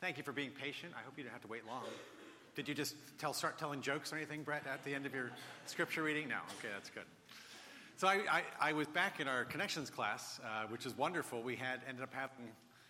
Thank you for being patient. I hope you didn't have to wait long. Did you just start telling jokes or anything, Brett, at the end of your scripture reading? No. Okay, that's good. So I was back in our connections class, which is wonderful. We ended up having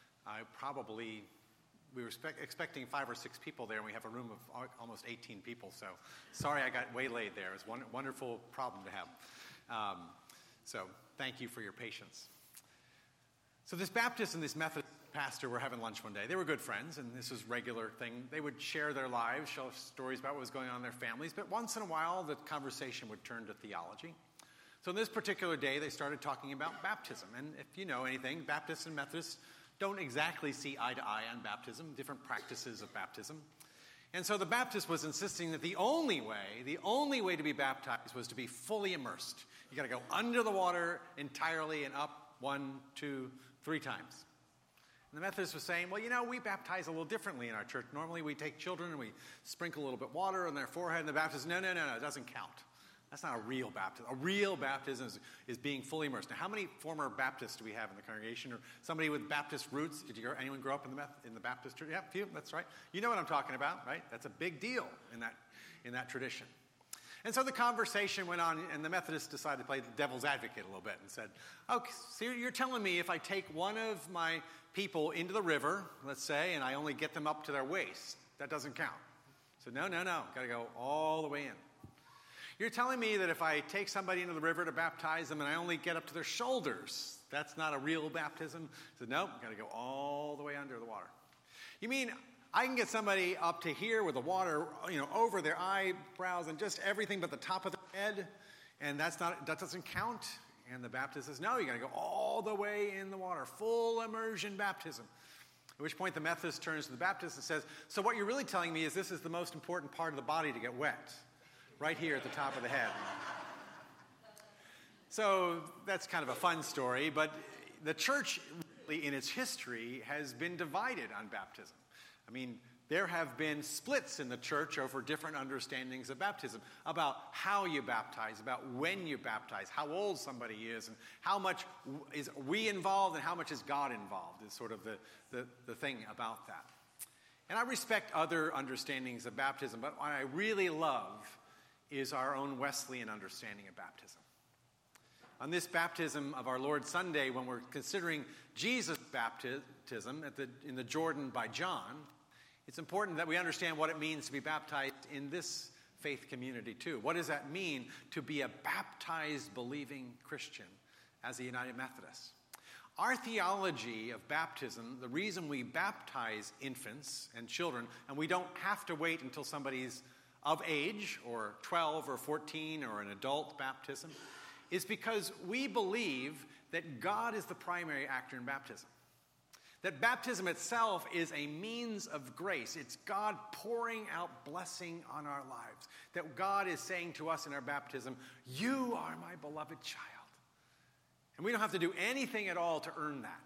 we were expecting 5 or 6 people there, and we have a room of almost 18 people. So sorry I got waylaid there. It's a wonderful problem to have. So thank you for your patience. So this Baptist and this Methodist pastor were having lunch one day. They were good friends, and this was a regular thing. They would share their lives, share stories about what was going on in their families, but once in a while, the conversation would turn to theology. So on this particular day, they started talking about baptism. And if you know anything, Baptists and Methodists don't exactly see eye to eye on baptism, different practices of baptism. And so the Baptist was insisting that the only way to be baptized was to be fully immersed. You got to go under the water entirely and up 1, 2, 3 times. And the Methodist was saying, well, we baptize a little differently in our church. Normally we take children and we sprinkle a little bit of water on their forehead, and the Baptist, no, it doesn't count. That's not a real baptism. A real baptism is being fully immersed. Now, how many former Baptists do we have in the congregation, or somebody with Baptist roots? Anyone grow up in the Baptist church? Yeah, a few. That's right. You know what I'm talking about, right? That's a big deal in that tradition. And so the conversation went on, and the Methodists decided to play the devil's advocate a little bit and said, okay, so you're telling me if I take one of my people into the river, let's say, and I only get them up to their waist, that doesn't count. So no, got to go all the way in. You're telling me that if I take somebody into the river to baptize them and I only get up to their shoulders, that's not a real baptism? I said, nope, got to go all the way under the water. You mean I can get somebody up to here with the water, over their eyebrows and just everything but the top of their head, and that doesn't count? And the Baptist says, no, you got to go all the way in the water, full immersion baptism. At which point the Methodist turns to the Baptist and says, so what you're really telling me is this is the most important part of the body to get wet. Right here at the top of the head. So that's kind of a fun story, but the church really in its history has been divided on baptism. I mean, there have been splits in the church over different understandings of baptism, about how you baptize, about when you baptize, how old somebody is, and how much is we involved and how much is God involved is sort of the thing about that. And I respect other understandings of baptism, but what I really love is our own Wesleyan understanding of baptism. On this baptism of our Lord Sunday, when we're considering Jesus' baptism in the Jordan by John, it's important that we understand what it means to be baptized in this faith community too. What does that mean to be a baptized, believing Christian as a United Methodist? Our theology of baptism, the reason we baptize infants and children, and we don't have to wait until somebody's of age, or 12 or 14, or an adult baptism, is because we believe that God is the primary actor in baptism. That baptism itself is a means of grace. It's God pouring out blessing on our lives. That God is saying to us in our baptism, you are my beloved child. And we don't have to do anything at all to earn that.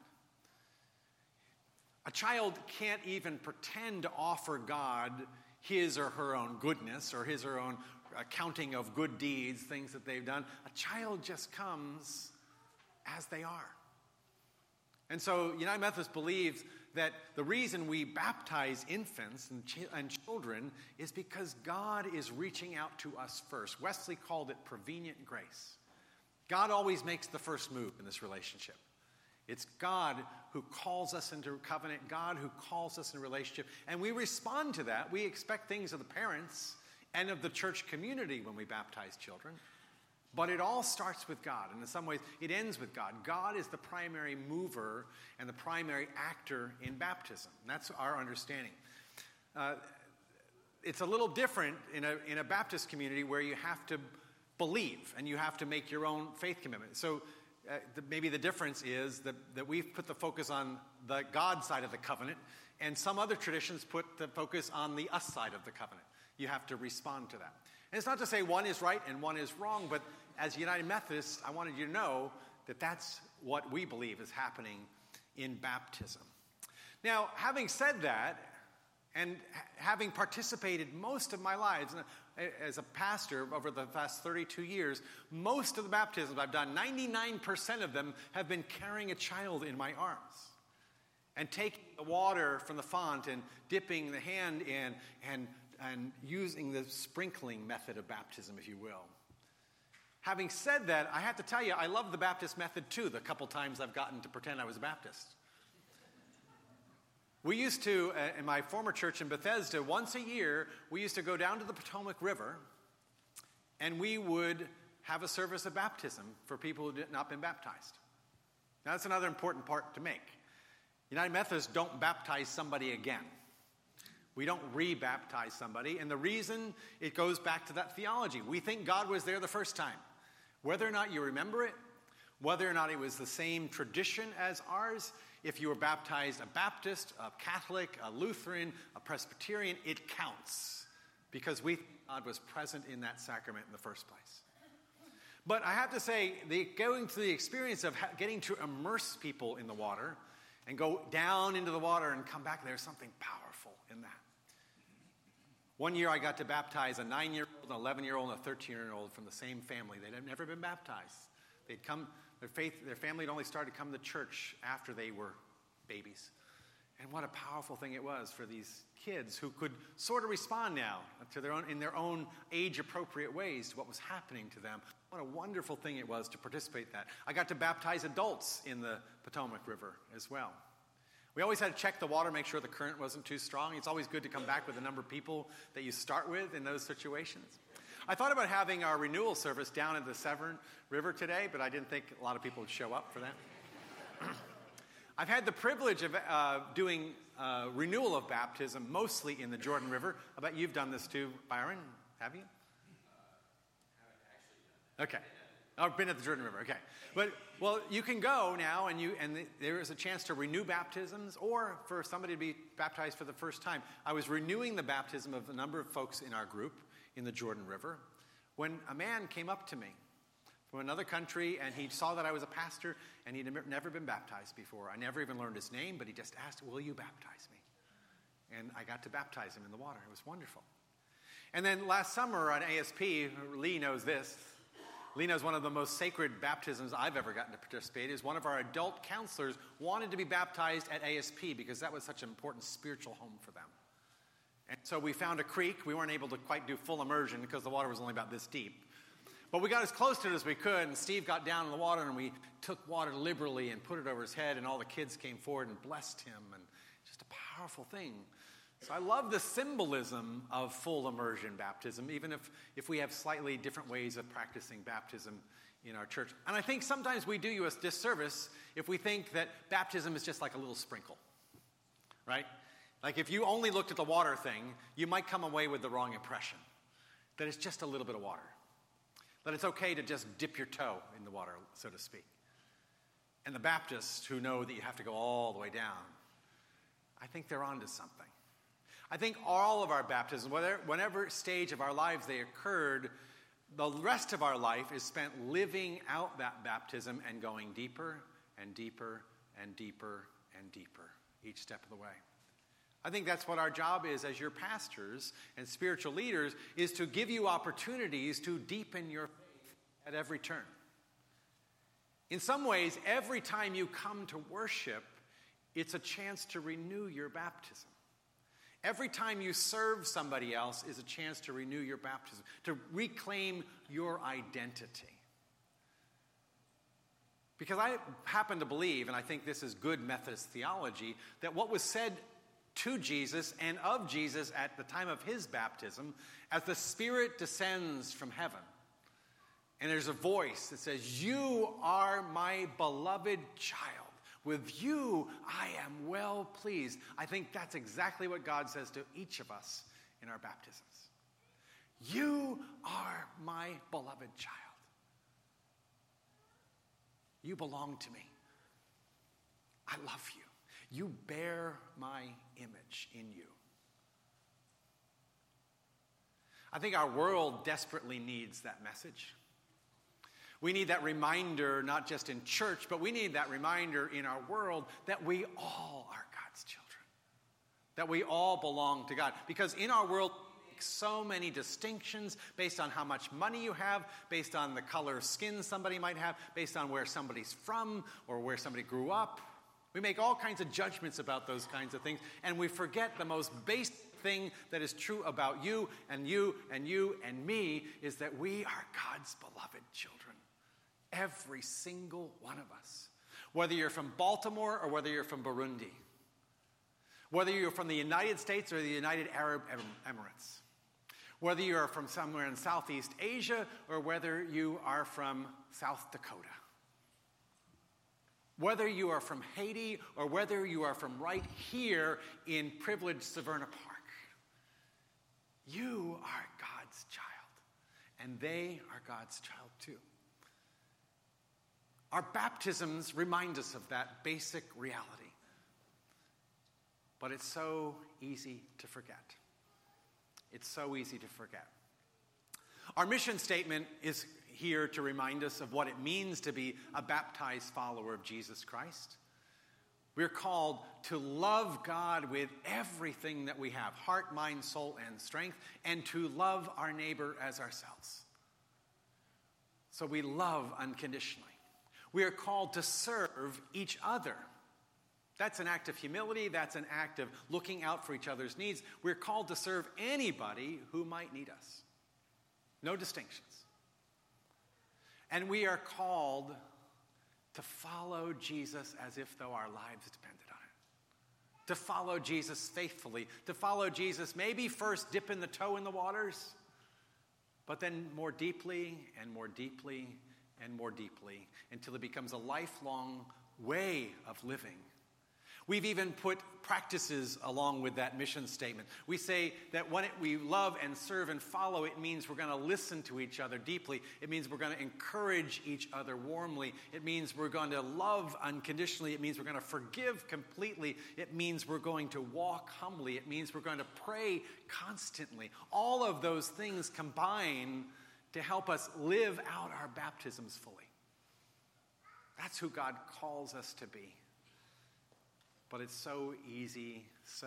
A child can't even pretend to offer God his or her own goodness or his or her own accounting of good deeds, things that they've done. A child just comes as they are. And so United Methodist believes that the reason we baptize infants and children is because God is reaching out to us first. Wesley called it prevenient grace. God always makes the first move in this relationship. It's God who calls us into covenant, God who calls us in a relationship, and we respond to that. We expect things of the parents and of the church community when we baptize children, but it all starts with God, and in some ways it ends with God. God is the primary mover and the primary actor in baptism. And that's our understanding. It's a little different in a Baptist community where you have to believe and you have to make your own faith commitment. So maybe the difference is that we've put the focus on the God side of the covenant, and some other traditions put the focus on the us side of the covenant. You have to respond to that. And it's not to say one is right and one is wrong, but as United Methodists, I wanted you to know that that's what we believe is happening in baptism. Now, having said that, and having participated most of my lives as a pastor over the past 32 years, most of the baptisms I've done, 99% of them have been carrying a child in my arms. and taking the water from the font and dipping the hand in and using the sprinkling method of baptism, if you will. Having said that, I have to tell you, I love the Baptist method too, the couple times I've gotten to pretend I was a Baptist. We used to, in my former church in Bethesda, once a year, we used to go down to the Potomac River, and we would have a service of baptism for people who had not been baptized. Now, that's another important part to make. United Methodists don't baptize somebody again. We don't re-baptize somebody, and the reason, it goes back to that theology. We think God was there the first time. Whether or not you remember it, whether or not it was the same tradition as ours, if you were baptized a Baptist, a Catholic, a Lutheran, a Presbyterian, it counts because we think God was present in that sacrament in the first place. But I have to say, going through the experience of getting to immerse people in the water and go down into the water and come back, there's something powerful in that. One year I got to baptize a 9-year-old, an 11-year-old, and a 13-year-old from the same family. They'd never been baptized. They'd come, their family had only started to come to church after they were babies. And what a powerful thing it was for these kids who could sort of respond now to in their own age-appropriate ways to what was happening to them. What a wonderful thing it was to participate in that. I got to baptize adults in the Potomac River as well. We always had to check the water, make sure the current wasn't too strong. It's always good to come back with a number of people that you start with in those situations. I thought about having our renewal service down at the Severn River today, but I didn't think a lot of people would show up for that. I've had the privilege of doing renewal of baptism, mostly in the Jordan River. I bet you've done this too, Byron, have you? Haven't actually done that. Okay. I've been at the Jordan River, okay. But, well, you can go now, and there is a chance to renew baptisms, or for somebody to be baptized for the first time. I was renewing the baptism of a number of folks in our group in the Jordan River when a man came up to me from another country, and he saw that I was a pastor, and he'd never been baptized before. I never even learned his name, but he just asked, will you baptize me? And I got to baptize him in the water. It was wonderful. And then last summer on ASP, Lee knows this. Lee knows one of the most sacred baptisms I've ever gotten to participate is one of our adult counselors wanted to be baptized at ASP because that was such an important spiritual home for them. And so we found a creek. We weren't able to quite do full immersion because the water was only about this deep. But we got as close to it as we could, and Steve got down in the water, and we took water liberally and put it over his head, and all the kids came forward and blessed him, and just a powerful thing. So I love the symbolism of full immersion baptism, even if we have slightly different ways of practicing baptism in our church. And I think sometimes we do you a disservice if we think that baptism is just like a little sprinkle, right? Like if you only looked at the water thing, you might come away with the wrong impression, that it's just a little bit of water, that it's okay to just dip your toe in the water, so to speak. And the Baptists who know that you have to go all the way down, I think they're onto something. I think all of our baptisms, whenever stage of our lives they occurred, the rest of our life is spent living out that baptism and going deeper and deeper and deeper and deeper each step of the way. I think that's what our job is as your pastors and spiritual leaders, is to give you opportunities to deepen your faith at every turn. In some ways, every time you come to worship, it's a chance to renew your baptism. Every time you serve somebody else is a chance to renew your baptism, to reclaim your identity. Because I happen to believe, and I think this is good Methodist theology, that what was said to Jesus and of Jesus at the time of his baptism, as the Spirit descends from heaven, and there's a voice that says, "You are my beloved child. With you, I am well pleased." I think that's exactly what God says to each of us in our baptisms. You are my beloved child. You belong to me. I love you. You bear my image in you. I think our world desperately needs that message. We need that reminder, not just in church, but we need that reminder in our world that we all are God's children, that we all belong to God. Because in our world, we make so many distinctions based on how much money you have, based on the color of skin somebody might have, based on where somebody's from or where somebody grew up. We make all kinds of judgments about those kinds of things, and we forget the most basic thing that is true about you and you and you and me is that we are God's beloved children. Every single one of us. Whether you're from Baltimore or whether you're from Burundi. Whether you're from the United States or the United Arab Emirates. Whether you're from somewhere in Southeast Asia or whether you are from South Dakota. Whether you are from Haiti or whether you are from right here in privileged Severna Park. You are God's child, and they are God's child too. Our baptisms remind us of that basic reality. But it's so easy to forget. It's so easy to forget. Our mission statement is here to remind us of what it means to be a baptized follower of Jesus Christ. We're called to love God with everything that we have, heart, mind, soul, and strength, and to love our neighbor as ourselves. So we love unconditionally. We are called to serve each other. That's an act of humility. That's an act of looking out for each other's needs. We're called to serve anybody who might need us. No distinctions. And we are called to follow Jesus as if though our lives depended on it. To follow Jesus faithfully. To follow Jesus maybe first dipping the toe in the waters, but then more deeply and more deeply and more deeply until it becomes a lifelong way of living. We've even put practices along with that mission statement. We say that when we love and serve and follow, it means we're going to listen to each other deeply. It means we're going to encourage each other warmly. It means we're going to love unconditionally. It means we're going to forgive completely. It means we're going to walk humbly. It means we're going to pray constantly. All of those things combine to help us live out our baptisms fully. That's who God calls us to be. But it's so easy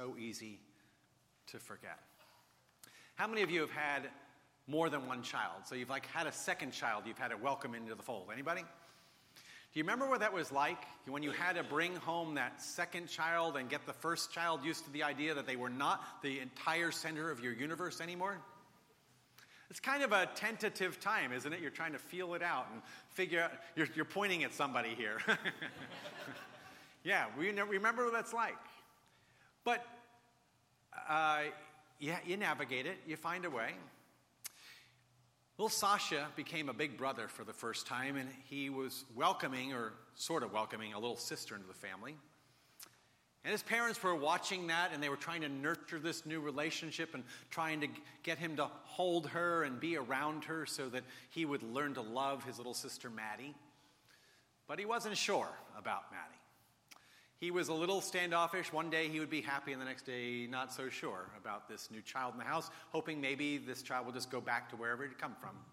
to forget. How many of you have had more than one child? So you've had a second child you've had to welcome into the fold. Anybody? Do you remember what that was like when you had to bring home that second child and get the first child used to the idea that they were not the entire center of your universe anymore? It's kind of a tentative time, isn't it? You're trying to feel it out and figure out. You're pointing at somebody here. Yeah, we remember what that's like. But you navigate it. You find a way. Little Sasha became a big brother for the first time, and he was welcoming, or sort of welcoming, a little sister into the family. And his parents were watching that, and they were trying to nurture this new relationship and trying to get him to hold her and be around her so that he would learn to love his little sister, Maddie. But he wasn't sure about Maddie. He was a little standoffish. One day he would be happy, and the next day not so sure about this new child in the house, hoping maybe this child will just go back to wherever it had come from.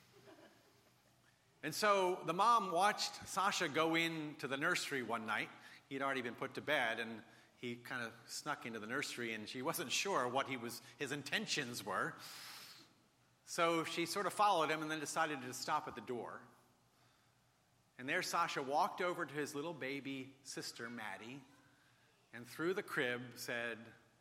And so the mom watched Sasha go into the nursery one night. He'd already been put to bed, and he kind of snuck into the nursery, and she wasn't sure what his intentions were. So she sort of followed him and then decided to stop at the door. And there Sasha walked over to his little baby sister, Maddie, and through the crib said,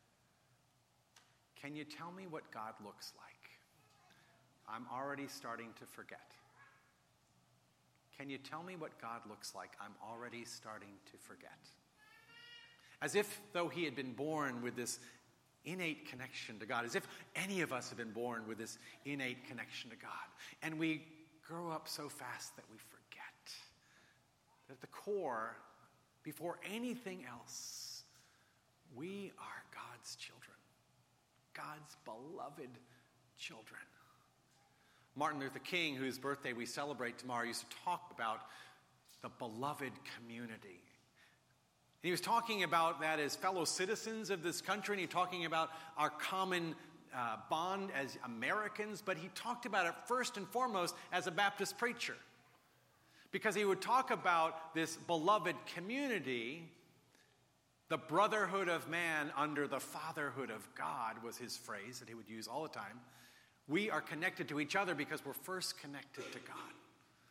"Can you tell me what God looks like? I'm already starting to forget." Can you tell me what God looks like? I'm already starting to forget. As if though he had been born with this innate connection to God, as if any of us have been born with this innate connection to God. And we grow up so fast that we forget that at the core, before anything else, we are God's children, God's beloved children. Martin Luther King, whose birthday we celebrate tomorrow, used to talk about the beloved community. He was talking about that as fellow citizens of this country, and he was talking about our common bond as Americans, but he talked about it first and foremost as a Baptist preacher. Because he would talk about this beloved community, the brotherhood of man under the fatherhood of God was his phrase that he would use all the time. We are connected to each other because we're first connected to God.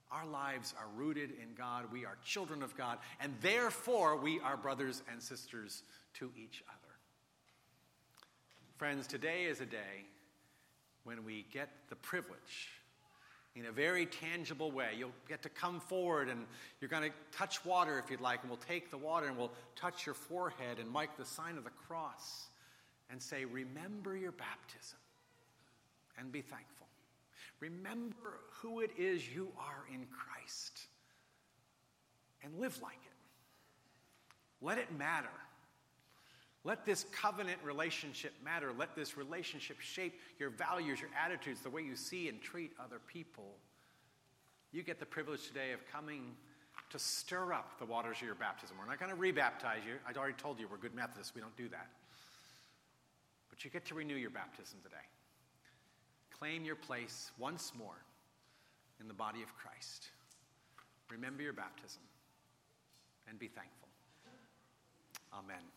Our lives are rooted in God. We are children of God, and therefore we are brothers and sisters to each other. Friends, today is a day when we get the privilege, in a very tangible way. You'll get to come forward, and you're going to touch water if you'd like, and we'll take the water and we'll touch your forehead and mark the sign of the cross and say, remember your baptism and be thankful. Remember who it is you are in Christ and live like it. Let it matter. Let this covenant relationship matter. Let this relationship shape your values, your attitudes, the way you see and treat other people. You get the privilege today of coming to stir up the waters of your baptism. We're not going to rebaptize you. I already told you we're good Methodists. We don't do that. But you get to renew your baptism today. Claim your place once more in the body of Christ. Remember your baptism and be thankful. Amen.